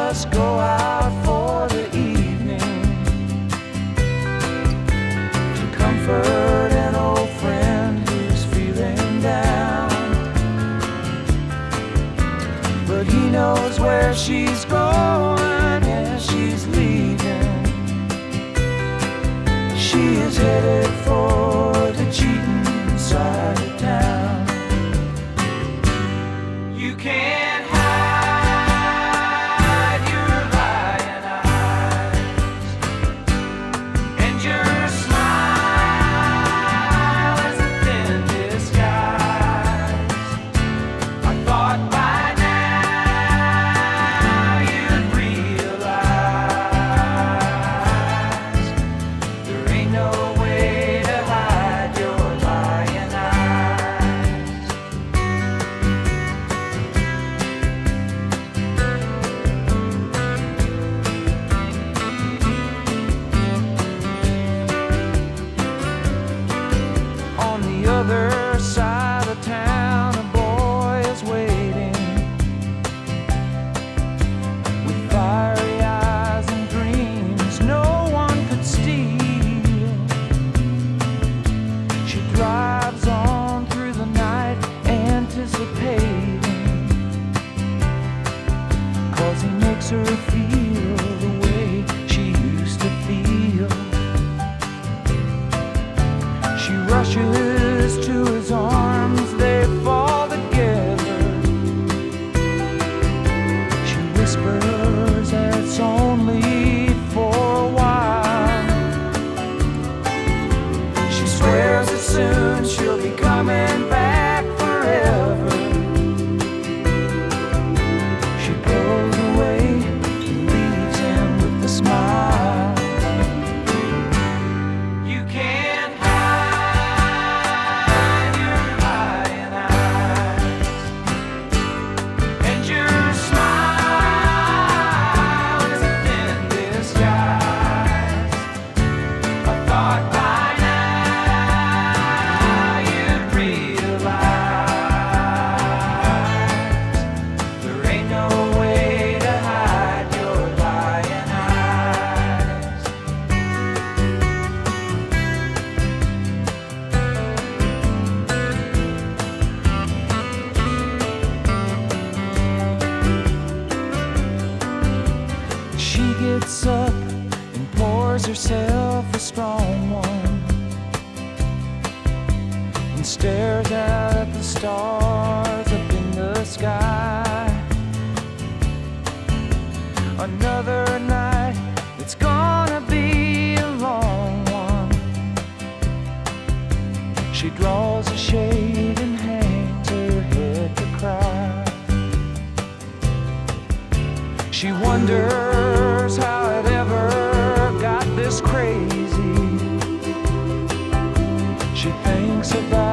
just go out for the evening to comfort an old friend who's feeling down. But he knows where she's going, yeah, she's leaving. She is headed for the cheating side of town. You can't hide your lying eyes, and your smile is a thin disguise. I thought by now you'd realize there ain't no way to hide your lying eyes. On the other side of town, a boy is waiting with fiery eyes and dreams no one could steal. She drives on through the night, anticipating, 'cause he makes her feel the way she used to feel. She rushes to his arms, they fall together. She whispers that it's only for a while. She swears that soon she'll be coming back forever. She pulls away and leaves him with a smile. You can't hide your lying eyes, and your smile is a thin disguise. I thought by now you'd realize there ain't no way to hide your lying eyes. She gets up and pours herself a strong one and stares out at the stars up in the sky. Another night, it's gonna be a long one. She draws a shade and hangs her head to cry. She wonders how it ever got this crazy. She thinks about